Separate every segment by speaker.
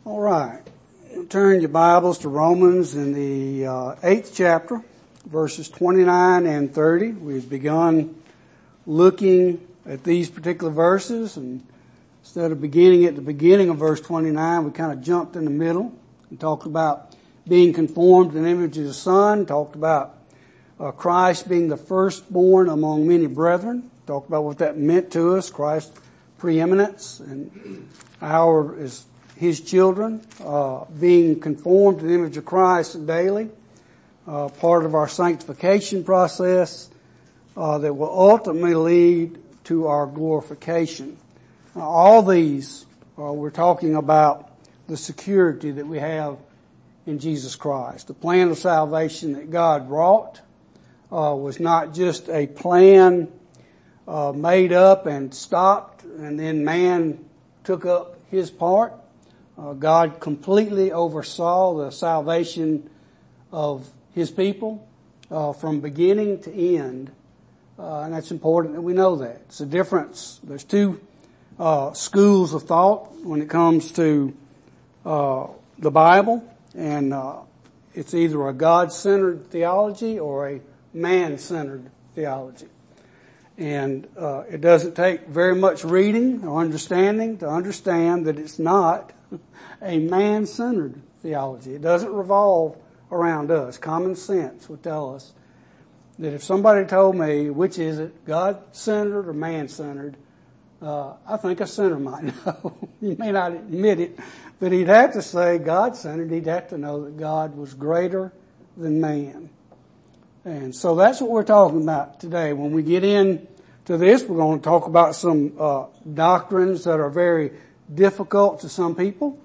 Speaker 1: All right. Turn your Bibles to Romans in the 8th chapter, verses 29 and 30. We've begun looking at these particular verses, and instead of beginning at the beginning of verse 29, we kind of jumped in the middle and talked about being conformed to the image of the Son, talked about Christ being the firstborn among many brethren, talked about what that meant to us, Christ's preeminence, and our is His children, being conformed to the image of Christ daily, part of our sanctification process, that will ultimately lead to our glorification. All these, we're talking about the security that we have in Jesus Christ. The plan of salvation that God wrought, was not just a plan, made up and stopped, and then man took up his part. God completely oversaw the salvation of His people from beginning to end, and that's important that we know that. It's a difference. There's two schools of thought when it comes to the Bible, and it's either a God-centered theology or a man-centered theology. And it doesn't take very much reading or understanding to understand that it's not a man-centered theology. It doesn't revolve around us. Common sense would tell us that if somebody told me, which is it, God-centered or man-centered, I think a sinner might know. He may not admit it, but he'd have to say God-centered. He'd have to know that God was greater than man. And so that's what we're talking about today. When we get into this, we're going to talk about some doctrines that are very difficult to some people.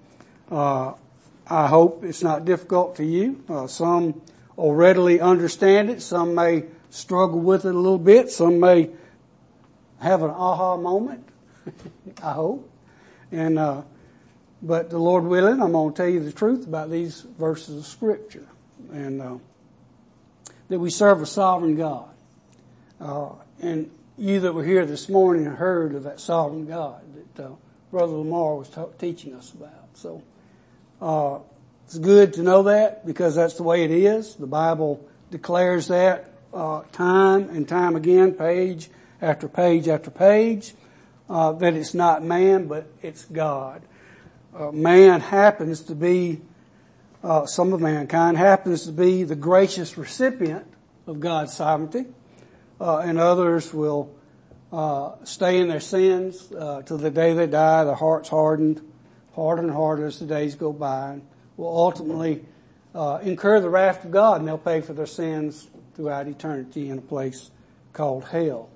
Speaker 1: I hope it's not difficult to you. Some will readily understand it. Some may struggle with it a little bit. Some may have an aha moment. I hope. And but the Lord willing, I'm going to tell you the truth about these verses of Scripture, and that we serve a sovereign God. And you that were here this morning heard of that sovereign God that Brother Lamar was teaching us about. So it's good to know that, because that's the way it is. The Bible declares that time and time again, page after page after page, that it's not man, but it's God. Man happens to be, some of mankind happens to be the gracious recipient of God's sovereignty, and others will stay in their sins till the day they die. Their hearts hardened, harder and harder as the days go by, and will ultimately incur the wrath of God, and they'll pay for their sins throughout eternity in a place called hell.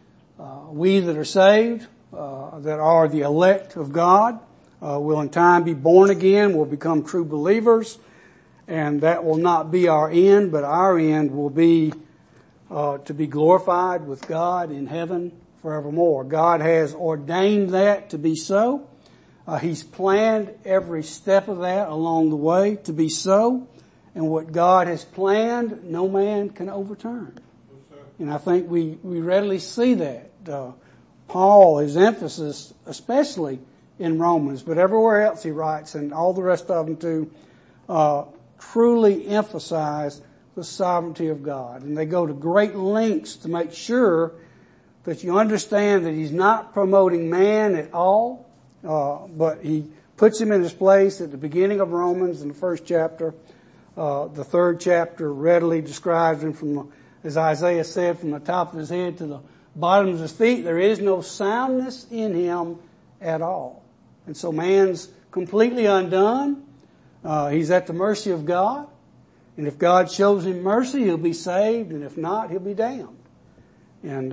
Speaker 1: We that are saved, that are the elect of God, will in time be born again, will become true believers, and that will not be our end, but our end will be to be glorified with God in heaven forevermore. God has ordained that to be so. He's planned every step of that along the way to be so. And what God has planned, no man can overturn. And I think we readily see that. Paul, his emphasis, especially in Romans, but everywhere else he writes, and all the rest of them too, truly emphasize the sovereignty of God. And they go to great lengths to make sure that you understand that he's not promoting man at all, but he puts him in his place at the beginning of Romans in the first chapter. The third chapter readily describes him from, as Isaiah said, from the top of his head to the bottom of his feet. There is no soundness in him at all. And so man's completely undone. He's at the mercy of God. And if God shows him mercy, he'll be saved. And if not, he'll be damned. And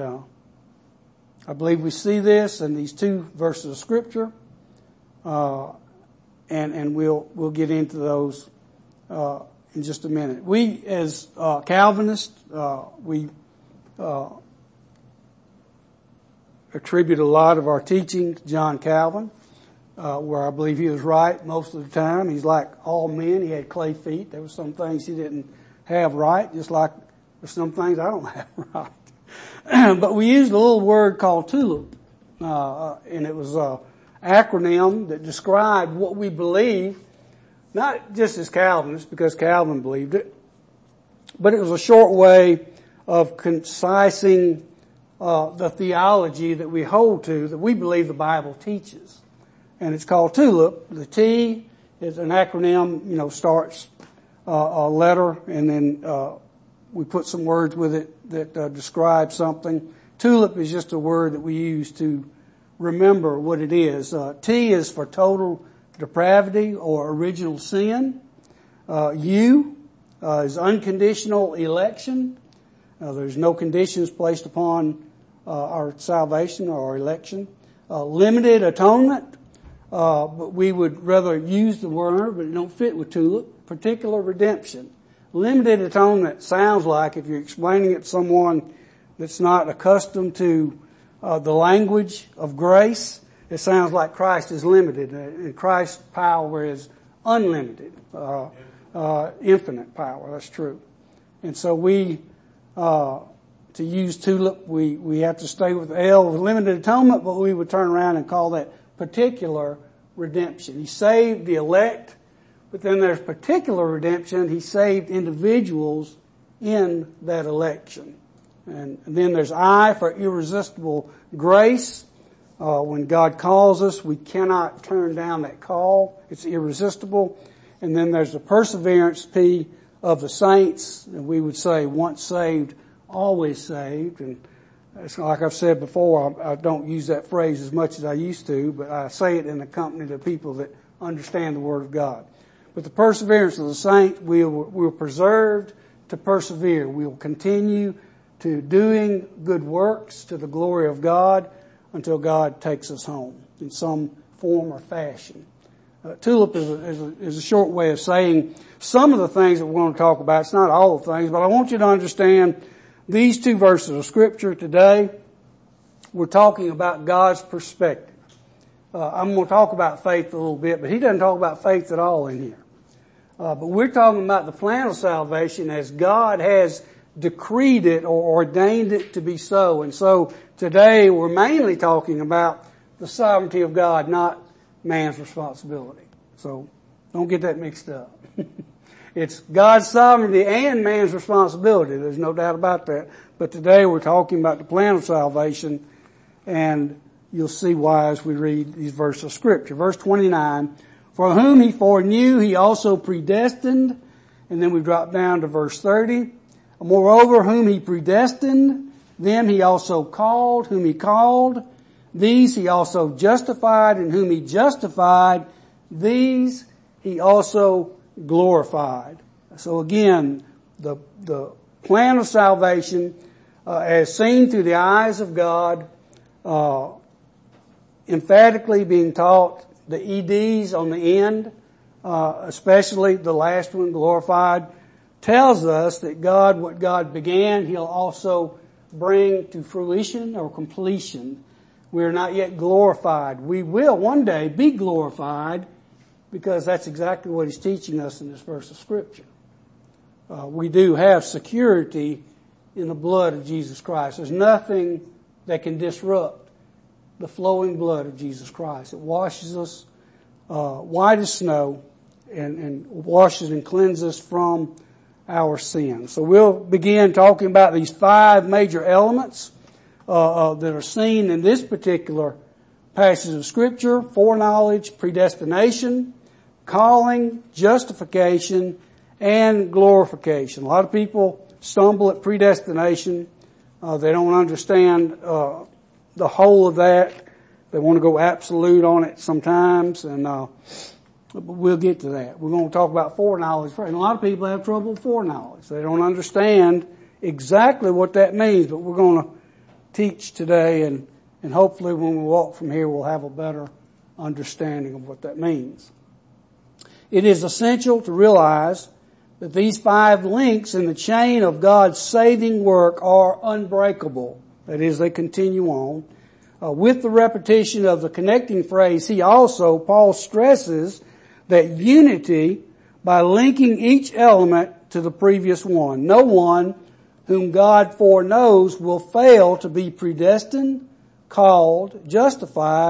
Speaker 1: I believe we see this in these two verses of Scripture. And we'll get into those in just a minute. We, as Calvinists, we attribute a lot of our teaching to John Calvin, where I believe he was right most of the time. He's like all men. He had clay feet. There were some things he didn't have right, just like there's some things I don't have right. But we used a little word called tulip, and it was acronym that described what we believe, not just as Calvinists, because Calvin believed it, but it was a short way of concising the theology that we hold to, that we believe the Bible teaches. And it's called TULIP. The T is an acronym, starts a letter, and then we put some words with it that describe something. TULIP is just a word that we use to remember what it is. T is for total depravity or original sin. U is unconditional election. There's no conditions placed upon our salvation or our election. Limited atonement, but we would rather use the word, but it don't fit with TULIP. Particular redemption. Limited atonement sounds like, if you're explaining it to someone that's not accustomed to the language of grace, it sounds like Christ is limited, and Christ's power is unlimited, infinite power. That's true. And so to use TULIP, we have to stay with L, with limited atonement, but we would turn around and call that particular redemption. He saved the elect, but then there's particular redemption. He saved individuals in that election. And then there's I for irresistible grace. When God calls us, we cannot turn down that call. It's irresistible. And then there's the perseverance, P, of the saints. And we would say once saved, always saved. And it's like I've said before, I don't use that phrase as much as I used to, but I say it in the company of people that understand the Word of God. But the perseverance of the saints, we're preserved to persevere. We will continue to doing good works to the glory of God until God takes us home in some form or fashion. TULIP is a short way of saying some of the things that we're going to talk about. It's not all the things, but I want you to understand these two verses of Scripture today. We're talking about God's perspective. I'm going to talk about faith a little bit, but he doesn't talk about faith at all in here. But we're talking about the plan of salvation as God has decreed it or ordained it to be so. And so today we're mainly talking about the sovereignty of God, not man's responsibility. So don't get that mixed up. It's God's sovereignty and man's responsibility. There's no doubt about that. But today we're talking about the plan of salvation, and you'll see why as we read these verses of Scripture. Verse 29, for whom he foreknew, he also predestined. And then we drop down to verse 30. Moreover, whom he predestined, them he also called. Whom he called, these he also justified. And whom he justified, these he also glorified. So again, the plan of salvation, as seen through the eyes of God, emphatically being taught, the EDs on the end, especially the last one, glorified, tells us that what God began, he'll also bring to fruition or completion. We are not yet glorified. We will one day be glorified, because that's exactly what he's teaching us in this verse of Scripture. We do have security in the blood of Jesus Christ. There's nothing that can disrupt the flowing blood of Jesus Christ. It washes us white as snow and washes and cleanses us from our sins. So we'll begin talking about these 5 major elements that are seen in this particular passage of Scripture: foreknowledge, predestination, calling, justification, and glorification. A lot of people stumble at predestination. They don't understand the whole of that. They want to go absolute on it sometimes, and but we'll get to that. We're going to talk about foreknowledge first. And a lot of people have trouble with foreknowledge. They don't understand exactly what that means, but we're going to teach today, and hopefully when we walk from here we'll have a better understanding of what that means. It is essential to realize that these 5 links in the chain of God's saving work are unbreakable. That is, they continue on. With the repetition of the connecting phrase, Paul stresses that unity by linking each element to the previous one. No one whom God foreknows will fail to be predestined, called, justified,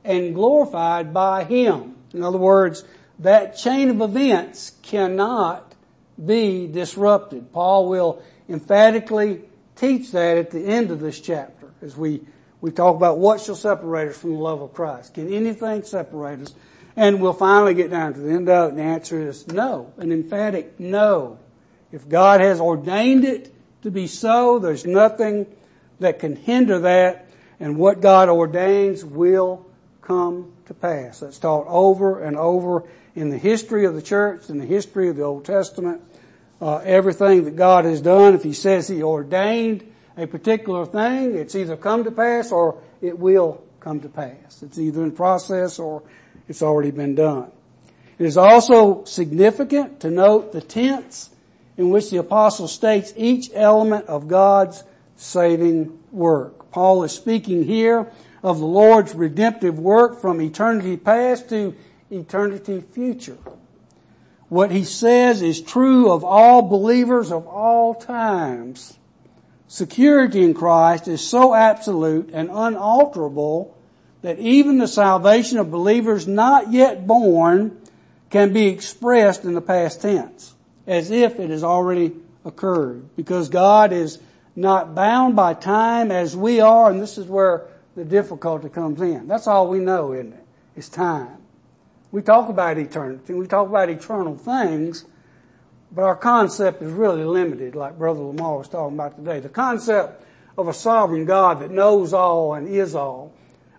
Speaker 1: and glorified by Him. In other words, that chain of events cannot be disrupted. Paul will emphatically teach that at the end of this chapter as we talk about what shall separate us from the love of Christ. Can anything separate us? And we'll finally get down to the end of it, and the answer is no, an emphatic no. If God has ordained it to be so, there's nothing that can hinder that, and what God ordains will come to pass. That's taught over and over in the history of the church, in the history of the Old Testament. Everything that God has done, if He says He ordained a particular thing, it's either come to pass or it will come to pass. It's either in process or it's already been done. It is also significant to note the tense in which the apostle states each element of God's saving work. Paul is speaking here of the Lord's redemptive work from eternity past to eternity future. What he says is true of all believers of all times. Security in Christ is so absolute and unalterable that even the salvation of believers not yet born can be expressed in the past tense, as if it has already occurred, because God is not bound by time as we are, and this is where the difficulty comes in. That's all we know, isn't it? It's time. We talk about eternity, we talk about eternal things, but our concept is really limited, like Brother Lamar was talking about today. The concept of a sovereign God that knows all and is all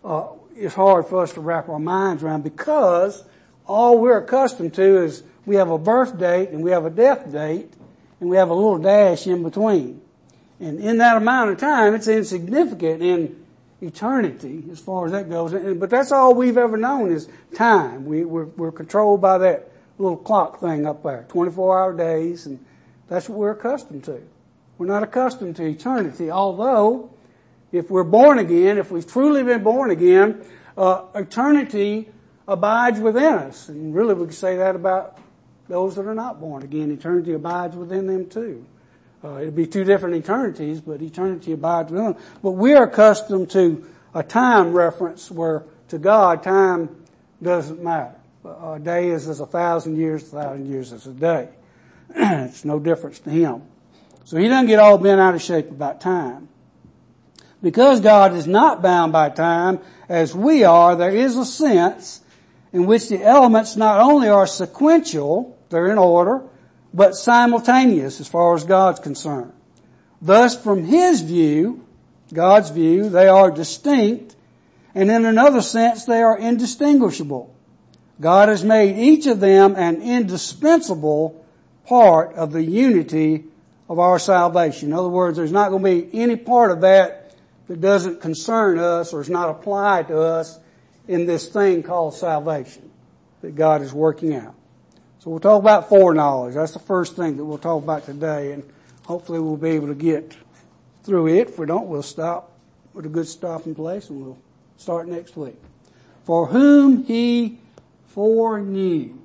Speaker 1: is hard for us to wrap our minds around, because all we're accustomed to is we have a birth date and we have a death date and we have a little dash in between. And in that amount of time, it's insignificant in eternity as far as that goes. But that's all we've ever known is time. We're controlled by that little clock thing up there, 24-hour days, and that's what we're accustomed to. We're not accustomed to eternity, although if we're born again, if we've truly been born again, eternity abides within us. And really we can say that about those that are not born again. Eternity abides within them too. It'll be two different eternities, but eternity abides within them. But we're accustomed to a time reference where to God time doesn't matter. A day is as 1,000 years, 1,000 years is a day. It's no difference to Him. So He doesn't get all bent out of shape about time. Because God is not bound by time as we are, there is a sense in which the elements not only are sequential, they're in order, but simultaneous as far as God's concerned. Thus, from His view, God's view, they are distinct, and in another sense, they are indistinguishable. God has made each of them an indispensable part of the unity of our salvation. In other words, there's not going to be any part of that that doesn't concern us or is not applied to us in this thing called salvation that God is working out. So we'll talk about foreknowledge. That's the first thing that we'll talk about today, and hopefully we'll be able to get through it. If we don't, we'll stop with a good stopping place and we'll start next week. For whom He foreknew.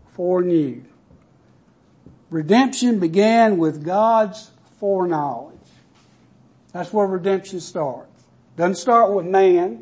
Speaker 1: Redemption began with God's foreknowledge. That's where redemption starts. Doesn't start with man,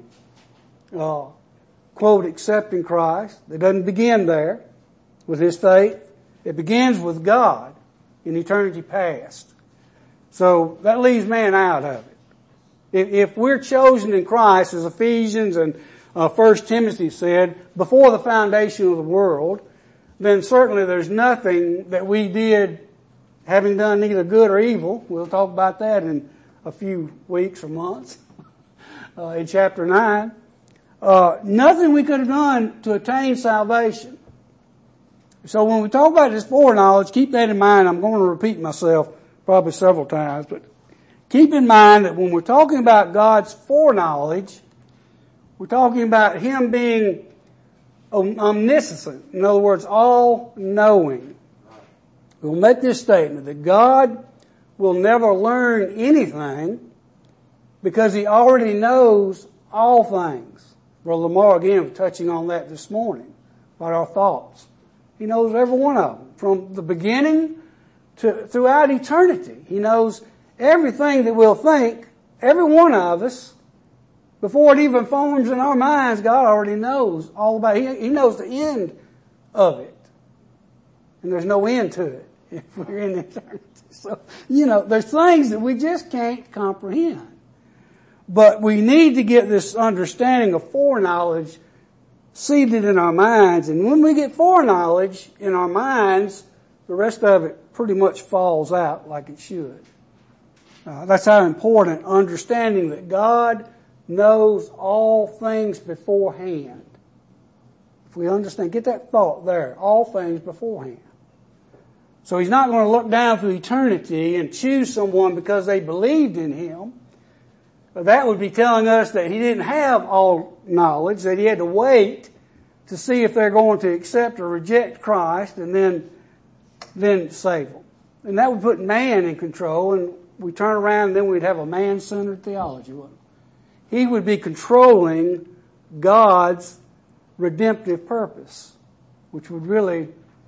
Speaker 1: quote, accepting Christ. It doesn't begin there with his faith. It begins with God in eternity past. So that leaves man out of it. If we're chosen in Christ, as Ephesians and 1 Timothy said, before the foundation of the world, then certainly there's nothing that we did having done neither good or evil. We'll talk about that in a few weeks or months in chapter 9. Nothing we could have done to attain salvation. So when we talk about this foreknowledge, keep that in mind. I'm going to repeat myself probably several times, but keep in mind that when we're talking about God's foreknowledge, we're talking about Him being omniscient. In other words, all-knowing. We'll make this statement that God will never learn anything because He already knows all things. Brother Lamar again was touching on that this morning about our thoughts. He knows every one of them from the beginning to throughout eternity. He knows everything that we'll think, every one of us, Before it even forms in our minds, God already knows all about it. He knows the end of it. And there's no end to it if we're in eternity. So, there's things that we just can't comprehend. But we need to get this understanding of foreknowledge seated in our minds. And when we get foreknowledge in our minds, the rest of it pretty much falls out like it should. That's how important understanding that God knows all things beforehand. If we understand, get that thought there, all things beforehand. So He's not going to look down through eternity and choose someone because they believed in Him. But that would be telling us that He didn't have all knowledge, that He had to wait to see if they're going to accept or reject Christ and then save them. And that would put man in control, and we turn around and then we'd have a man-centered theology, wouldn't we? He would be controlling God's redemptive purpose, which would really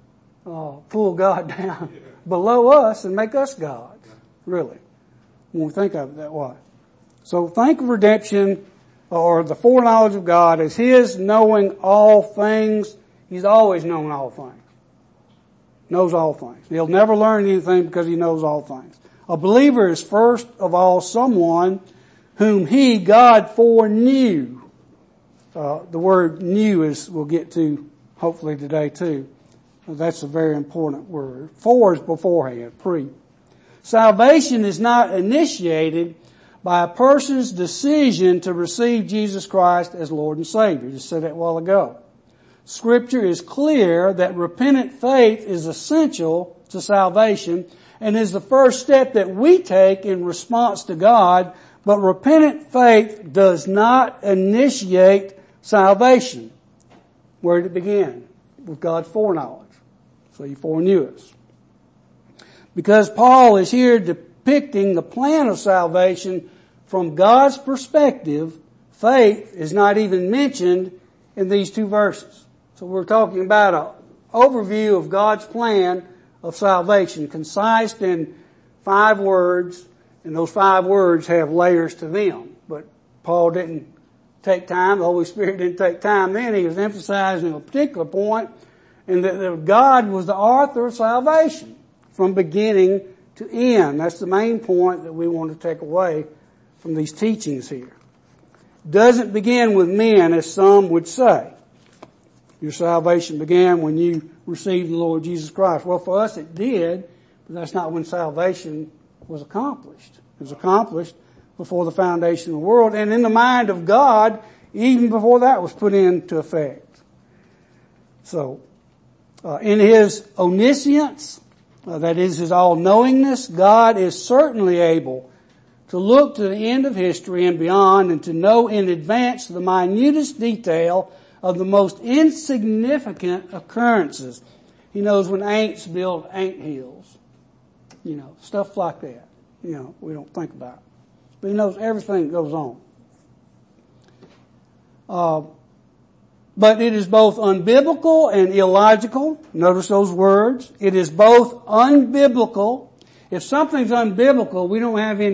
Speaker 1: pull God down below us and make us gods, really, when we think of it that way. So think of redemption or the foreknowledge of God as His knowing all things. He's always known all things. Knows all things. He'll never learn anything because He knows all things. A believer is first of all someone whom He, God, foreknew. The word knew we'll get to hopefully today too. That's a very important word. For is beforehand, pre. Salvation is not initiated by a person's decision to receive Jesus Christ as Lord and Savior. Just said that a while ago. Scripture is clear that repentant faith is essential to salvation and is the first step that we take in response to God, but repentant faith does not initiate salvation. Where did it begin? With God's foreknowledge. So He foreknew us. Because Paul is here depicting the plan of salvation from God's perspective, faith is not even mentioned in these two verses. So we're talking about an overview of God's plan of salvation, concise in 5 words, and those 5 words have layers to them. But Paul didn't take time, the Holy Spirit didn't take time then. He was emphasizing a particular point, and that God was the author of salvation from beginning to end. That's the main point that we want to take away from these teachings here. Doesn't begin with men, as some would say. Your salvation began when you received the Lord Jesus Christ. Well, for us it did, but that's not when salvation was accomplished. It was accomplished before the foundation of the world and in the mind of God even before that was put into effect. So, in His omniscience, that is His all-knowingness, God is certainly able to look to the end of history and beyond and to know in advance the minutest detail of the most insignificant occurrences. He knows when ants build ant hills. Stuff like that. We don't think about it. But He knows everything that goes on. But it is both unbiblical and illogical. Notice those words. It is both unbiblical. If something's unbiblical, we don't have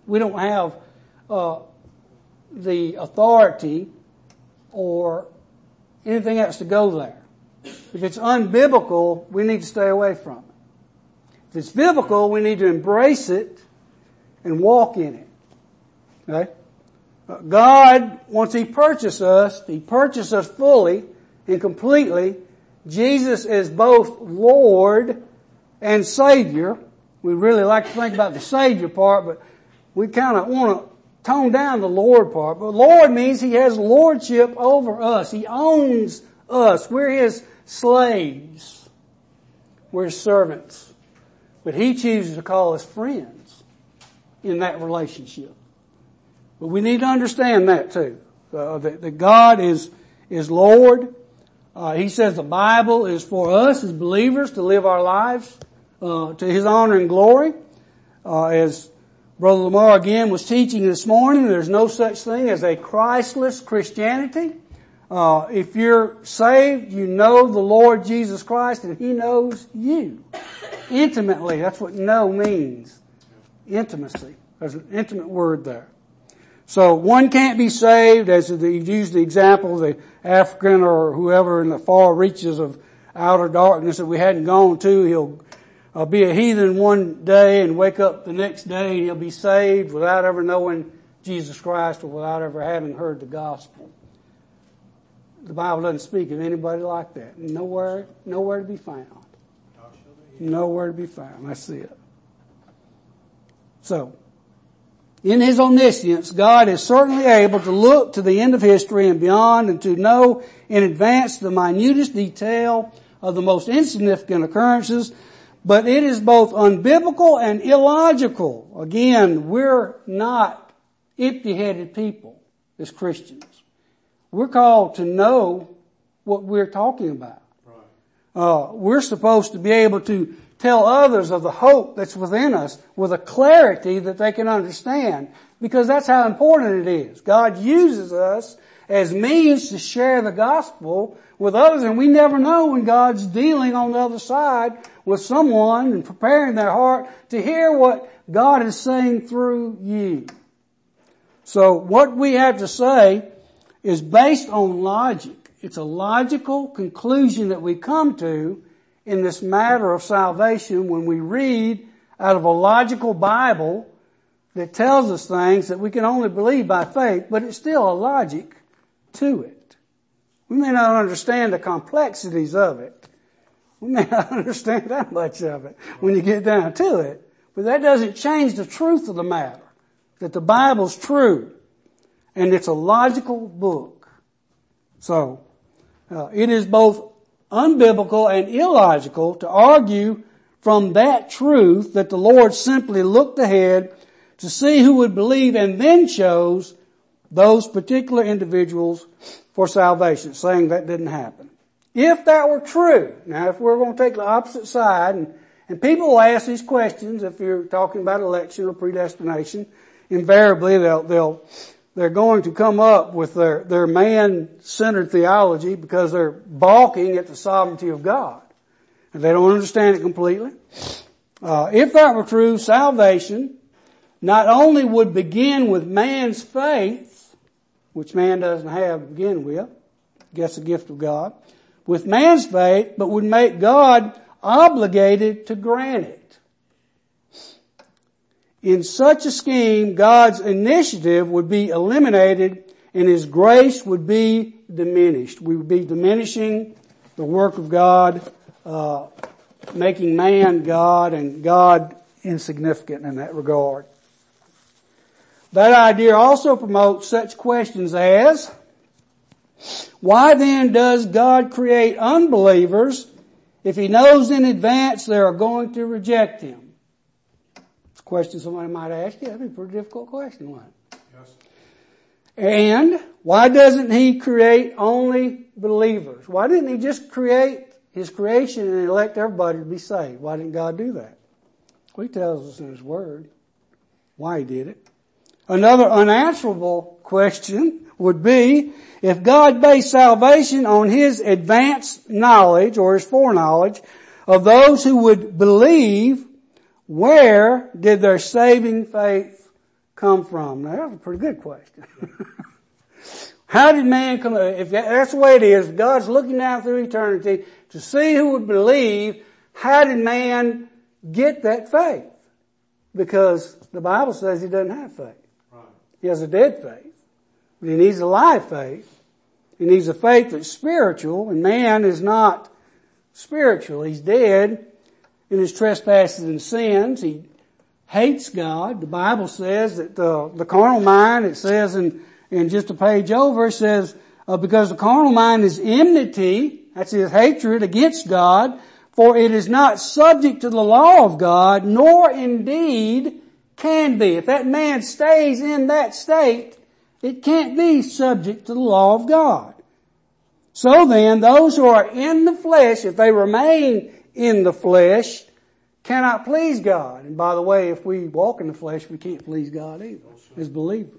Speaker 1: the authority or anything else to go there. If it's unbiblical, we need to stay away from it. If it's biblical, we need to embrace it and walk in it. Okay? God, once He purchased us fully and completely. Jesus is both Lord and Savior. We really like to think about the Savior part, but we kind of want to tone down the Lord part. But Lord means He has lordship over us. He owns us. We're His slaves. We're His servants. But He chooses to call us friends in that relationship. But we need to understand that too. That God is Lord. He says the Bible is for us as believers to live our lives to His honor and glory. As Brother Lamar again was teaching this morning, there's no such thing as a Christless Christianity. If you're saved, you know the Lord Jesus Christ and He knows you intimately. That's what know means. Intimacy. There's an intimate word there. So one can't be saved, as he used the example of the African or whoever in the far reaches of outer darkness that we hadn't gone to. He'll be a heathen one day and wake up the next day and he'll be saved without ever knowing Jesus Christ or without ever having heard the gospel. The Bible doesn't speak of anybody like that. Nowhere to be found. Nowhere to be found. That's it. So, in His omniscience, God is certainly able to look to the end of history and beyond and to know in advance the minutest detail of the most insignificant occurrences, but it is both unbiblical and illogical. Again, we're not empty-headed people as Christians. We're called to know what we're talking about. Right. We're supposed to be able to tell others of the hope that's within us with a clarity that they can understand, because that's how important it is. God uses us as means to share the gospel with others, and we never know when God's dealing on the other side with someone and preparing their heart to hear what God is saying through you. So what we have to say is based on logic. It's a logical conclusion that we come to in this matter of salvation when we read out of a logical Bible that tells us things that we can only believe by faith, but it's still a logic to it. We may not understand the complexities of it. We may not understand that much of it when you get down to it, but that doesn't change the truth of the matter, that the Bible's true, and it's a logical book. So, it is both unbiblical and illogical to argue from that truth that the Lord simply looked ahead to see who would believe and then chose those particular individuals for salvation, saying that didn't happen. If that were true, now if we're going to take the opposite side, and people will ask these questions if you're talking about election or predestination, invariably they're going to come up with their man-centered theology because they're balking at the sovereignty of God. And they don't understand it completely. If that were true, salvation not only would begin with man's faith, which man doesn't have to begin with, gets the gift of God, with man's faith, but would make God obligated to grant it. In such a scheme, God's initiative would be eliminated and His grace would be diminished. We would be diminishing the work of God, making man God and God insignificant in that regard. That idea also promotes such questions as, why then does God create unbelievers if He knows in advance they are going to reject Him? Question somebody might ask you. That'd be a pretty difficult question, wouldn't it? Yes. And why doesn't He create only believers? Why didn't He just create His creation and elect everybody to be saved? Why didn't God do that? Well, He tells us in His Word why He did it. Another unanswerable question would be, if God based salvation on His advanced knowledge or His foreknowledge of those who would believe, where did their saving faith come from? Now, that's a pretty good question. How did man come? If that's the way it is, God's looking down through eternity to see who would believe. How did man get that faith? Because the Bible says he doesn't have faith. Right. He has a dead faith. But he needs a live faith. He needs a faith that's spiritual, and man is not spiritual. He's dead in his trespasses and sins. He hates God. The Bible says that the carnal mind, it says in just a page over, it says, because the carnal mind is enmity, that's his hatred against God, for it is not subject to the law of God, nor indeed can be. If that man stays in that state, it can't be subject to the law of God. So then, those who are in the flesh, if they remain in the flesh, cannot please God. And by the way, if we walk in the flesh, we can't please God either as believers.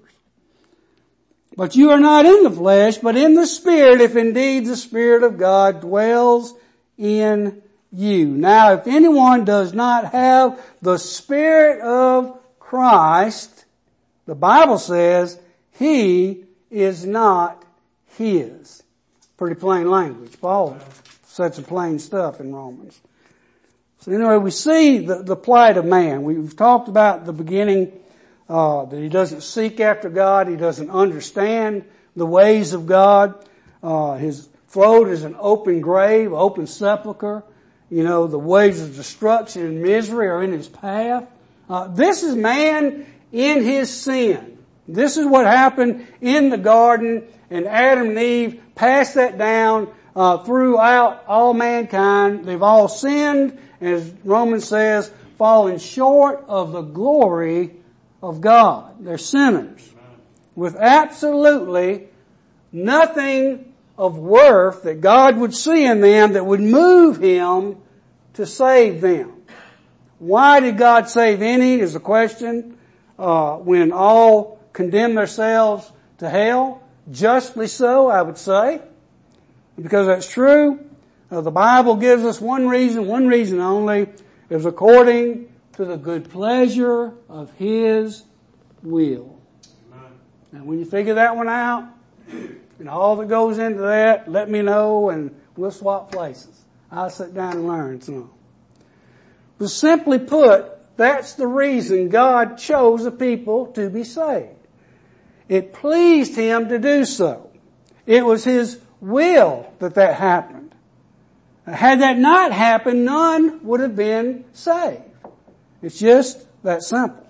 Speaker 1: But you are not in the flesh, but in the Spirit, if indeed the Spirit of God dwells in you. Now, if anyone does not have the Spirit of Christ, the Bible says he is not his. Pretty plain language. Paul said some plain stuff in Romans. So anyway, we see the plight of man. We've talked about the beginning, that he doesn't seek after God. He doesn't understand the ways of God. His throat is an open grave, open sepulcher. You know, the ways of destruction and misery are in his path. This is man in his sin. This is what happened in the garden, and Adam and Eve passed that down throughout all mankind. They've all sinned, as Romans says, fallen short of the glory of God. They're sinners with absolutely nothing of worth that God would see in them that would move him to save them. Why did God save any is the question, when all condemn themselves to hell. Justly so, I would say. Because that's true. The Bible gives us one reason only. It was according to the good pleasure of his will. Amen. And when you figure that one out, and all that goes into that, let me know and we'll swap places. I'll sit down and learn some. But simply put, that's the reason God chose a people to be saved. It pleased him to do so. It was his will that happened. Had that not happened, none would have been saved. It's just that simple.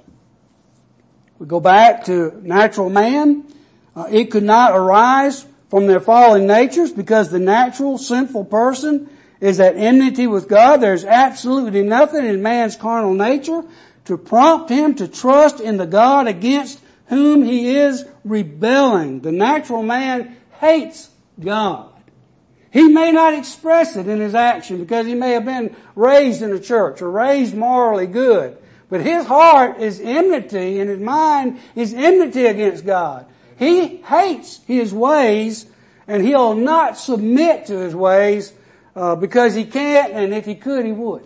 Speaker 1: We go back to natural man. It could not arise from their fallen natures because the natural sinful person is at enmity with God. There's absolutely nothing in man's carnal nature to prompt him to trust in the God against whom he is rebelling. The natural man hates God. He may not express it in his action because he may have been raised in a church or raised morally good. But his heart is enmity and his mind is enmity against God. He hates his ways and he'll not submit to his ways because he can't, and if he could, he wouldn't.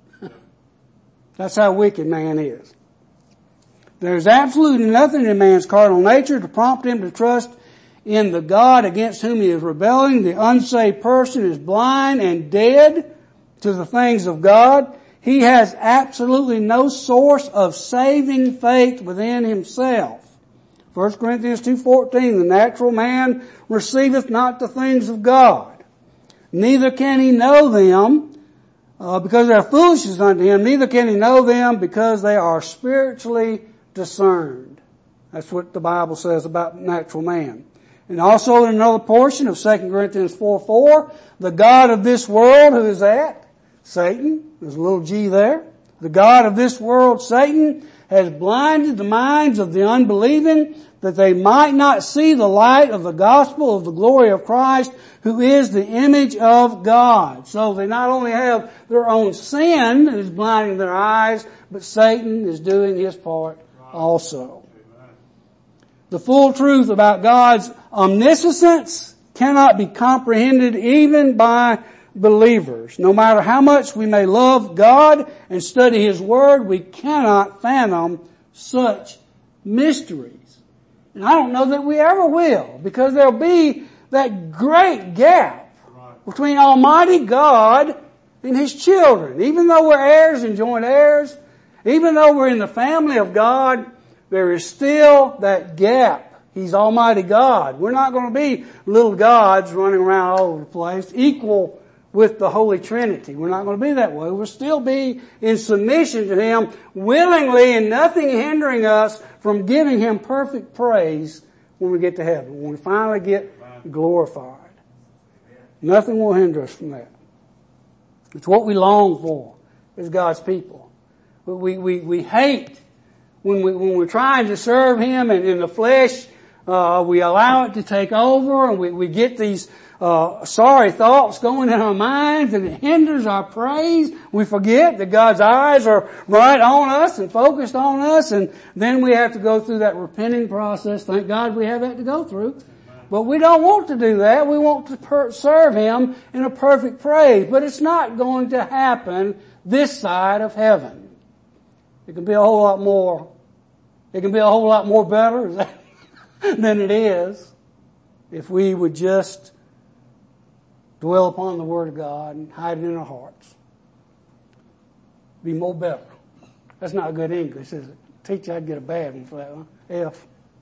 Speaker 1: That's how wicked man is. There's absolutely nothing in man's carnal nature to prompt him to trust in the God against whom he is rebelling. The unsaved person is blind and dead to the things of God. He has absolutely no source of saving faith within himself. 1 Corinthians 2:14, the natural man receiveth not the things of God, neither can he know them, because they are foolishness unto him, neither can he know them because they are spiritually discerned. That's what the Bible says about natural man. And also in another portion of 2 Corinthians 4:4, the God of this world, who is that? Satan. There's a little G there. The God of this world, Satan, has blinded the minds of the unbelieving that they might not see the light of the gospel of the glory of Christ, who is the image of God. So they not only have their own sin that is blinding their eyes, but Satan is doing his part also. The full truth about God's omniscience cannot be comprehended even by believers. No matter how much we may love God and study his word, we cannot fathom such mysteries. And I don't know that we ever will, because there'll be that great gap between Almighty God and his children. Even though we're heirs and joint heirs, even though we're in the family of God, there is still that gap. He's Almighty God. We're not going to be little gods running around all over the place, equal with the Holy Trinity. We're not going to be that way. We'll still be in submission to him willingly, and nothing hindering us from giving him perfect praise when we get to heaven, when we finally get glorified. Nothing will hinder us from that. It's what we long for as God's people. We hate when we're trying to serve him, and in the flesh, we allow it to take over, and we get these sorry thoughts going in our minds, and it hinders our praise. We forget that God's eyes are right on us and focused on us, and then we have to go through that repenting process. Thank God we have that to go through. But we don't want to do that. We want to serve him in a perfect praise. But it's not going to happen this side of heaven. It can be a whole lot more. It can be a whole lot more better. Is that? than it is if we would just dwell upon the Word of God and hide it in our hearts. Be more better. That's not good English, is it? Teacher, I'd get a bad one for that one. F.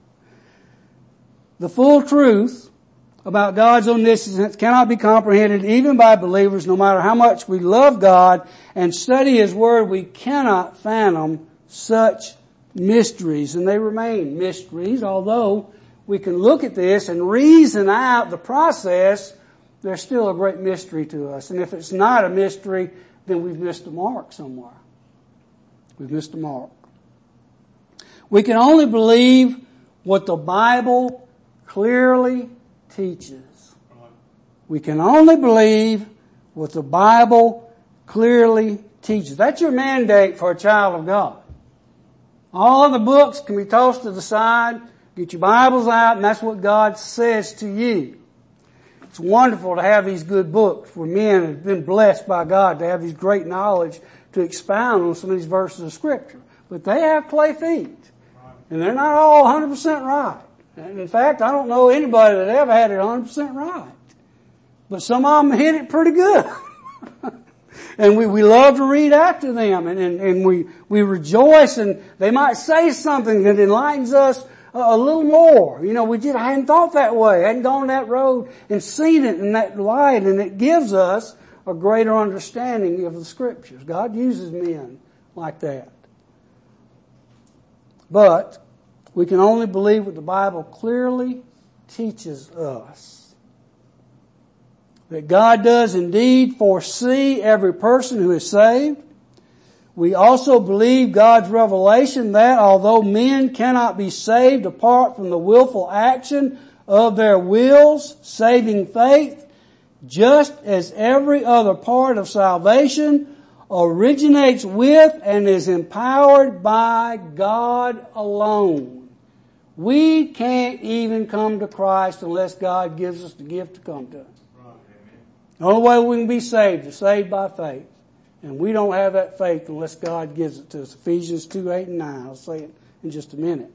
Speaker 1: The full truth about God's omniscience cannot be comprehended even by believers. No matter how much we love God and study His Word, we cannot fathom such mysteries. And they remain mysteries, although we can look at this and reason out the process, there's still a great mystery to us. And if it's not a mystery, then we've missed the mark somewhere. We've missed the mark. We can only believe what the Bible clearly teaches. We can only believe what the Bible clearly teaches. That's your mandate for a child of God. All other books can be tossed to the side. Get your Bibles out, and that's what God says to you. It's wonderful to have these good books where men have been blessed by God to have these great knowledge to expound on some of these verses of Scripture. But they have clay feet. And they're not all 100% right. And in fact, I don't know anybody that ever had it 100% right. But some of them hit it pretty good. And we love to read after them, and we rejoice, and they might say something that enlightens us a little more. You know, I hadn't thought that way. I hadn't gone that road and seen it in that light, and it gives us a greater understanding of the Scriptures. God uses men like that. But we can only believe what the Bible clearly teaches us. That God does indeed foresee every person who is saved. We also believe God's revelation that although men cannot be saved apart from the willful action of their wills, saving faith, just as every other part of salvation originates with and is empowered by God alone. We can't even come to Christ unless God gives us the gift to come to Him. The only way we can be saved is saved by faith. And we don't have that faith unless God gives it to us. Ephesians 2:8-9. I'll say it in just a minute.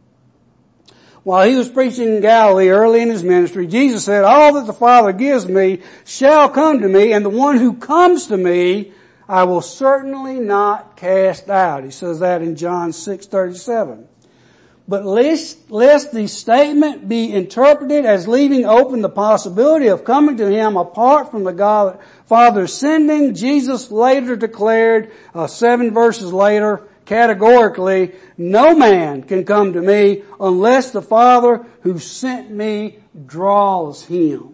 Speaker 1: While He was preaching in Galilee early in His ministry, Jesus said, "All that the Father gives me shall come to me, and the one who comes to me I will certainly not cast out." He says that in John 6:37. But lest the statement be interpreted as leaving open the possibility of coming to Him apart from the God Father's sending, Jesus later declared, 7 verses later, categorically, "No man can come to me unless the Father who sent me draws him."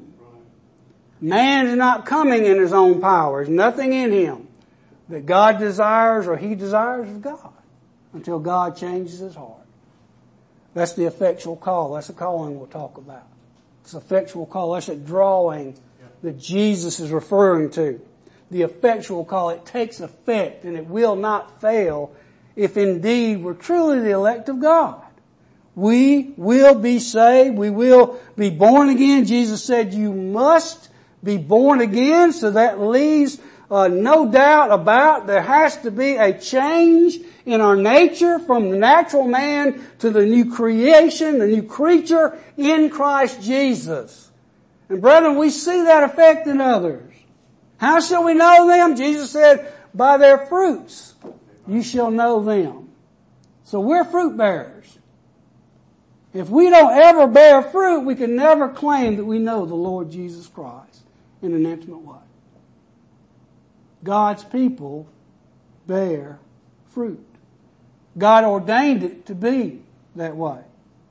Speaker 1: Man is not coming in his own power. There's nothing in him that God desires or he desires of God until God changes his heart. That's the effectual call. That's the calling we'll talk about. It's the effectual call. That's a drawing that Jesus is referring to. The effectual call, it takes effect and it will not fail if indeed we're truly the elect of God. We will be saved. We will be born again. Jesus said you must be born again, so that leaves no doubt about there has to be a change in our nature from the natural man to the new creation, the new creature in Christ Jesus. And brethren, we see that effect in others. How shall we know them? Jesus said, by their fruits you shall know them. So we're fruit bearers. If we don't ever bear fruit, we can never claim that we know the Lord Jesus Christ in an intimate way. God's people bear fruit. God ordained it to be that way.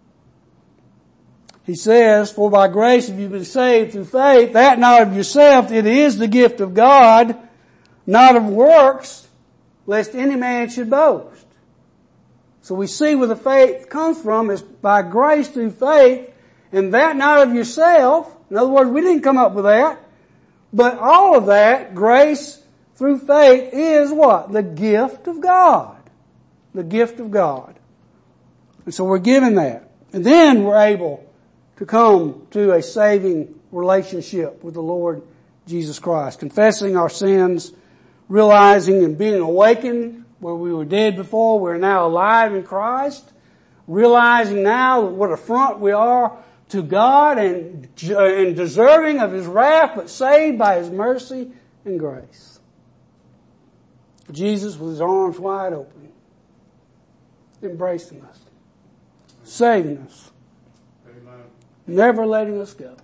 Speaker 1: He says, "For by grace have you been saved through faith, that not of yourself, it is the gift of God, not of works, lest any man should boast." So we see where the faith comes from is by grace through faith, and that not of yourself. In other words, we didn't come up with that. But all of that, grace through faith, is what? The gift of God. The gift of God. And so we're given that. And then we're able to come to a saving relationship with the Lord Jesus Christ. Confessing our sins, realizing and being awakened where we were dead before, we're now alive in Christ. realizing now what affront we are to God and deserving of His wrath, but saved by His mercy and grace. Jesus with His arms wide open, embracing us, saving us, Amen. Never letting us go.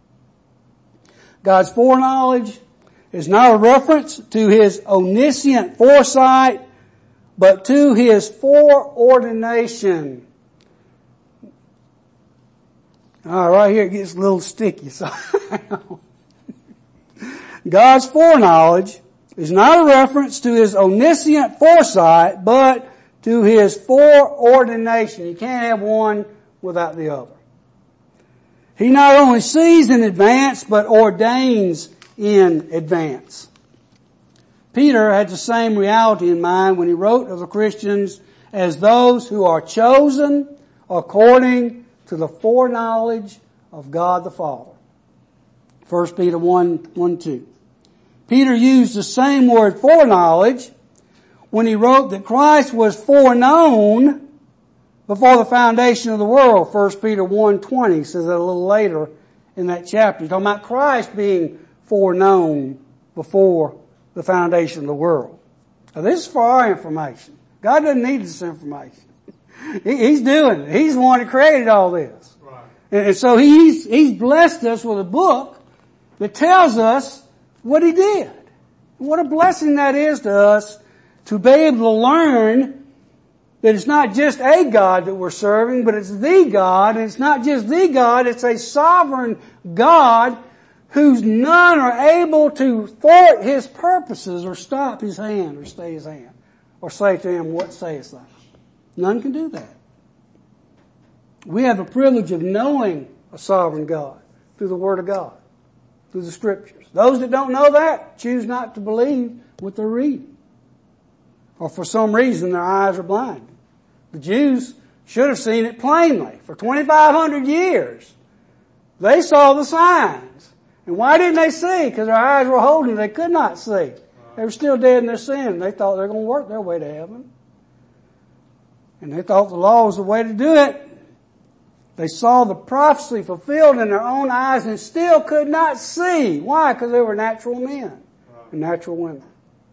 Speaker 1: God's foreknowledge is not a reference to His omniscient foresight, but to His foreordination. Right here it gets a little sticky. So God's foreknowledge is not a reference to His omniscient foresight, but to His foreordination. You can't have one without the other. He not only sees in advance, but ordains in advance. Peter had the same reality in mind when he wrote of the Christians as those who are chosen according to the foreknowledge of God the Father. 1 Peter 1:2. Peter used the same word foreknowledge when he wrote that Christ was foreknown before the foundation of the world. 1 Peter 1:20 says that a little later in that chapter. He's talking about Christ being foreknown before the foundation of the world. Now this is for our information. God doesn't need this information. He's doing it. He's the one that created all this. Right. And so He's blessed us with a book that tells us what He did. What a blessing that is to us to be able to learn that it's not just a God that we're serving, but it's the God, and it's not just the God, it's a sovereign God whose none are able to thwart His purposes or stop His hand or stay His hand or say to Him, what sayest thou? None can do that. We have the privilege of knowing a sovereign God through the Word of God, through the Scriptures. Those that don't know that choose not to believe what they're reading. Or for some reason their eyes are blinded. The Jews should have seen it plainly. For 2,500 years, they saw the signs. And why didn't they see? Because their eyes were holding, they could not see. They were still dead in their sin. They thought they were going to work their way to heaven. And they thought the law was the way to do it. They saw the prophecy fulfilled in their own eyes and still could not see. Why? Because they were natural men and natural women.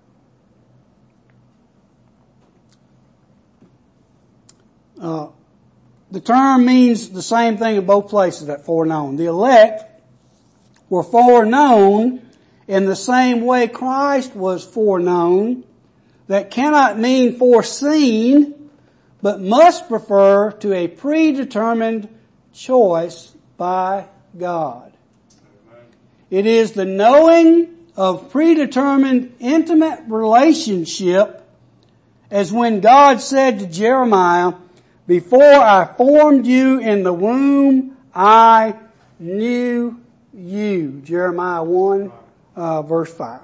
Speaker 1: The term means the same thing in both places, that foreknown. The elect were foreknown in the same way Christ was foreknown. That cannot mean foreseen, but must refer to a predetermined choice by God. Amen. It is the knowing of predetermined intimate relationship, as when God said to Jeremiah, before I formed you in the womb, I knew you. Jeremiah 1, verse 5.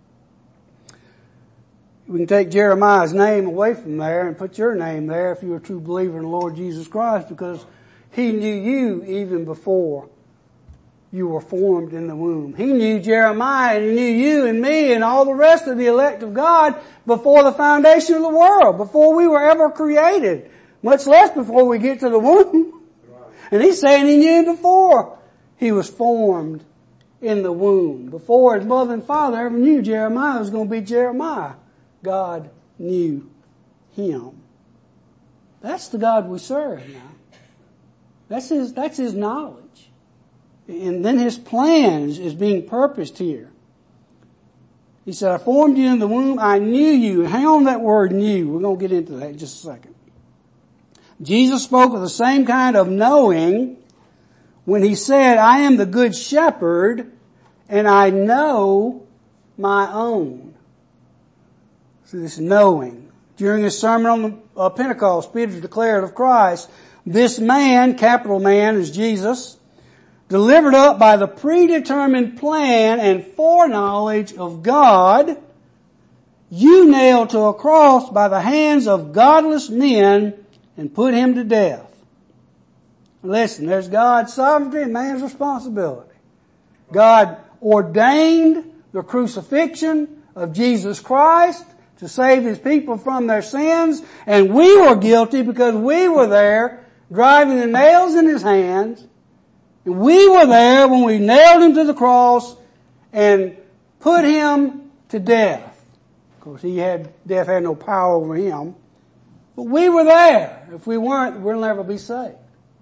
Speaker 1: We can take Jeremiah's name away from there and put your name there if you're a true believer in the Lord Jesus Christ, because He knew you even before you were formed in the womb. He knew Jeremiah, and He knew you and me and all the rest of the elect of God before the foundation of the world, before we were ever created, much less before we get to the womb. And He's saying He knew before he was formed in the womb. Before his mother and father ever knew Jeremiah was going to be Jeremiah, God knew him. That's the God we serve now. That's his knowledge. And then His plan is being purposed here. He said, I formed you in the womb, I knew you. Hang on that word knew. We're going to get into that in just a second. Jesus spoke of the same kind of knowing when He said, I am the good shepherd and I know my own. So this knowing. During His sermon on Pentecost, Peter declared of Christ, this man, capital man is Jesus, delivered up by the predetermined plan and foreknowledge of God, you nailed to a cross by the hands of godless men and put Him to death. Listen, there's God's sovereignty and man's responsibility. God ordained the crucifixion of Jesus Christ to save His people from their sins, and we were guilty because we were there driving the nails in His hands, and we were there when we nailed Him to the cross and put Him to death. Of course, death had no power over Him, but we were there. If we weren't, we'll never be saved.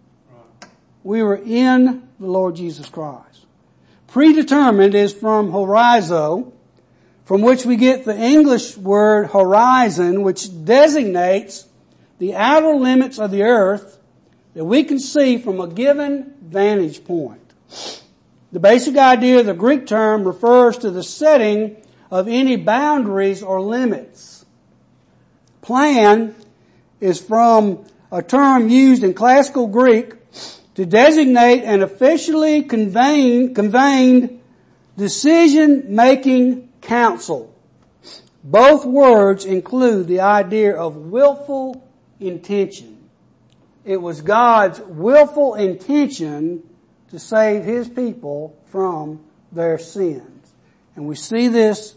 Speaker 1: We were in the Lord Jesus Christ. Predetermined is from horizo, from which we get the English word horizon, which designates the outer limits of the earth that we can see from a given vantage point. The basic idea of the Greek term refers to the setting of any boundaries or limits. Plan is from a term used in classical Greek to designate an officially conveyed decision-making council. Both words include the idea of willful intention. It was God's willful intention to save His people from their sins. And we see this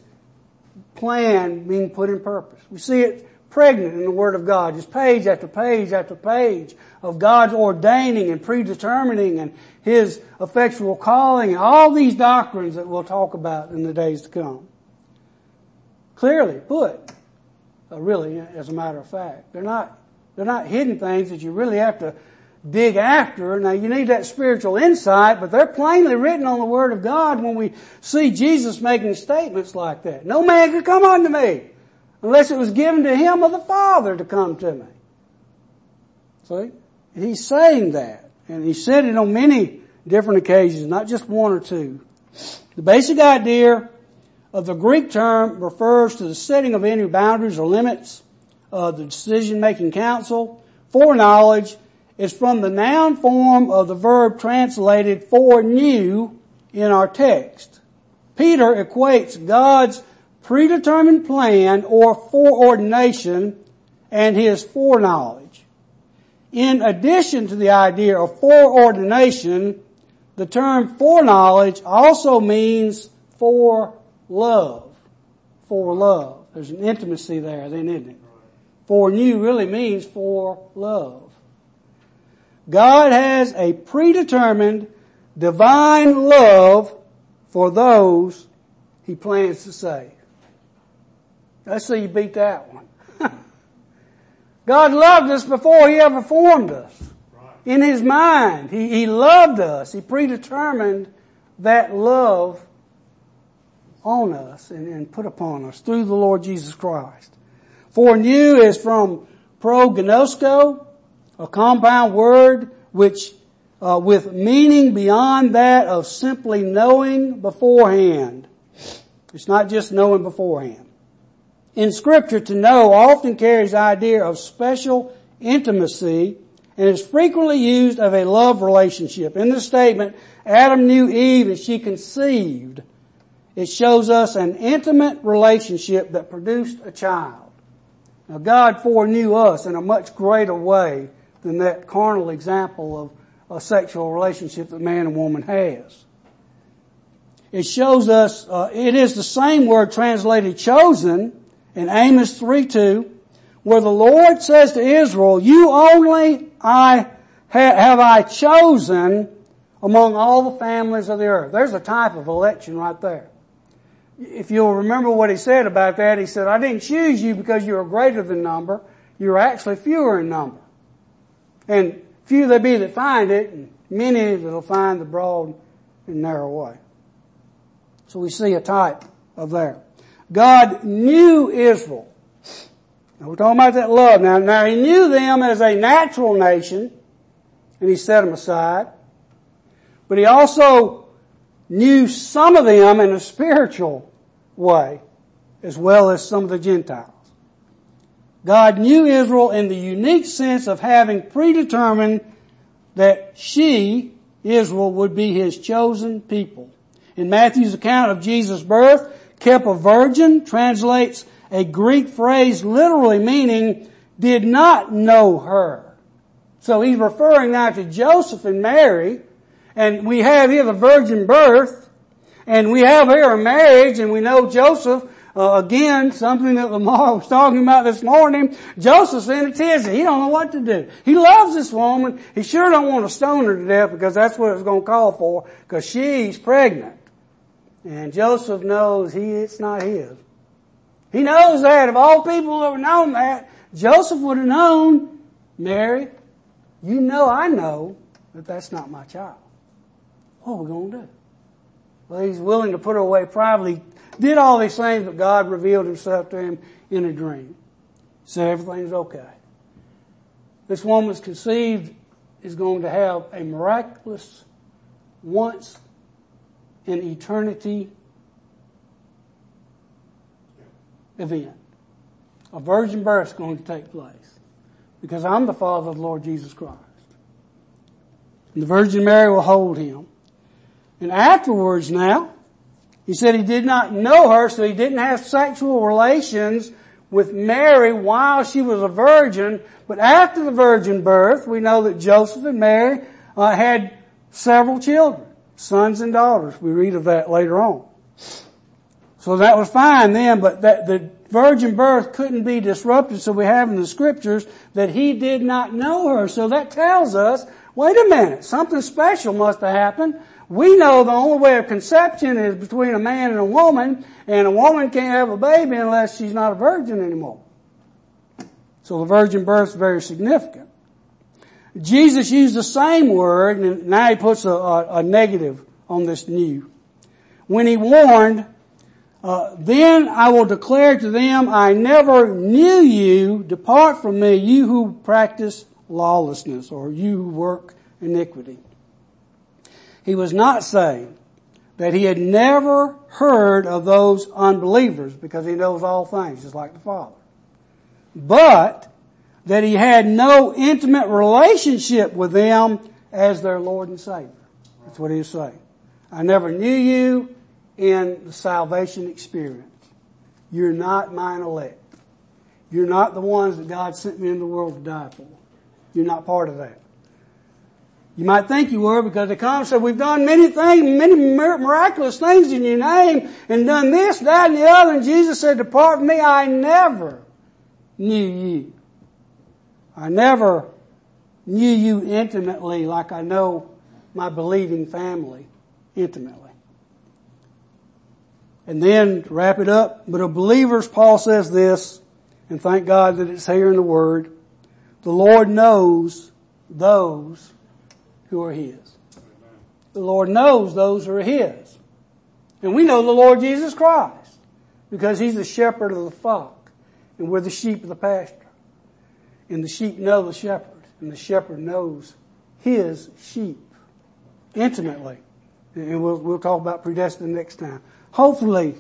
Speaker 1: plan being put in purpose. We see it pregnant in the Word of God, just page after page after page of God's ordaining and predetermining and His effectual calling and all these doctrines that we'll talk about in the days to come. Clearly put, really, as a matter of fact. They're not hidden things that you really have to dig after. Now you need that spiritual insight, but they're plainly written on the Word of God when we see Jesus making statements like that. No man could come unto me unless it was given to Him of the Father to come to me. See? He's saying that. And He said it on many different occasions, not just one or two. The basic idea of the Greek term refers to the setting of any boundaries or limits of the decision-making council. Foreknowledge is from the noun form of the verb translated foreknew in our text. Peter equates God's predetermined plan or foreordination and His foreknowledge. In addition to the idea of foreordination, the term foreknowledge also means for love. For love. There's an intimacy there then, isn't it? Foreknew really means for love. God has a predetermined divine love for those He plans to save. Let's see you beat that one. God loved us before He ever formed us. In His mind, He loved us. He predetermined that love on us and put upon us through the Lord Jesus Christ. Foreknew is from prognosko, a compound word which with meaning beyond that of simply knowing beforehand. It's not just knowing beforehand. In Scripture, to know often carries the idea of special intimacy and is frequently used of a love relationship. In the statement, Adam knew Eve and she conceived, it shows us an intimate relationship that produced a child. Now, God foreknew us in a much greater way than that carnal example of a sexual relationship that man and woman has. It shows us, it is the same word translated chosen in Amos 3:2, where the Lord says to Israel, you only have I chosen among all the families of the earth. There's a type of election right there. If you'll remember what He said about that, He said, I didn't choose you because you are greater than number. You're actually fewer in number. And few there be that find it, and many that'll find the broad and narrow way. So we see a type of there. God knew Israel. Now we're talking about that love now. Now He knew them as a natural nation, and He set them aside. But He also knew some of them in a spiritual way, as well as some of the Gentiles. God knew Israel in the unique sense of having predetermined that she, Israel, would be His chosen people. In Matthew's account of Jesus' birth, kept a virgin translates a Greek phrase literally meaning did not know her. So He's referring now to Joseph and Mary, and we have here the virgin birth, and we have here a marriage, and we know Joseph Again, something that Lamar was talking about this morning, Joseph's in a tizzy. He don't know what to do. He loves this woman. He sure don't want to stone her to death because that's what it's going to call for, because she's pregnant. And Joseph knows it's not his. He knows that. If all people would have known that, Joseph would have known, Mary, you know I know that that's not my child. What are we going to do? Well, he's willing to put her away privately. Did all these things, but God revealed himself to him in a dream. Said everything's okay. This woman's conceived is going to have a miraculous, once in eternity event. A virgin birth is going to take place. Because I'm the father of the Lord Jesus Christ. And the Virgin Mary will hold him. And afterwards now, he said he did not know her, so he didn't have sexual relations with Mary while she was a virgin. But after the virgin birth, we know that Joseph and Mary had several children, sons and daughters. We read of that later on. So that was fine then, but that the virgin birth couldn't be disrupted, so we have in the scriptures that he did not know her. So that tells us, wait a minute, something special must have happened. We know the only way of conception is between a man and a woman can't have a baby unless she's not a virgin anymore. So the virgin birth is very significant. Jesus used the same word, and now he puts a negative on this new. When he warned, then I will declare to them, I never knew you. Depart from me, you who practice lawlessness, or you who work iniquity. He was not saying that he had never heard of those unbelievers, because he knows all things, just like the Father. But that he had no intimate relationship with them as their Lord and Savior. That's what he was saying. I never knew you in the salvation experience. You're not mine elect. You're not the ones that God sent me in the world to die for. You're not part of that. You might think you were, because they come and said, we've done many things, many miraculous things in your name, and done this, that, and the other. And Jesus said, depart from me, I never knew you. I never knew you intimately like I know my believing family intimately. And then, to wrap it up, but of believers, Paul says this, and thank God that it's here in the Word, the Lord knows those who are His. The Lord knows those who are His. And we know the Lord Jesus Christ, because He's the shepherd of the flock, and we're the sheep of the pasture. And the sheep know the shepherd, and the shepherd knows his sheep intimately. And we'll talk about predestined next time. Hopefully,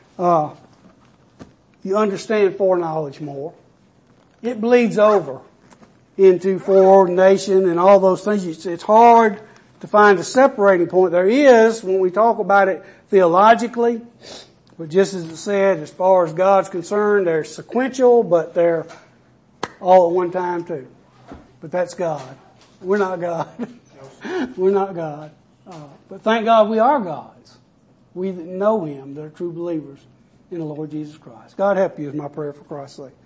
Speaker 1: you understand foreknowledge more. It bleeds over into foreordination and all those things. It's hard to find a separating point. There is when we talk about it theologically, but just as it said, as far as God's concerned, they're sequential, but they're all at one time too. But that's God. We're not God. We're not God. But thank God we are God's. We that know Him, that are true believers in the Lord Jesus Christ. God help you is my prayer for Christ's sake.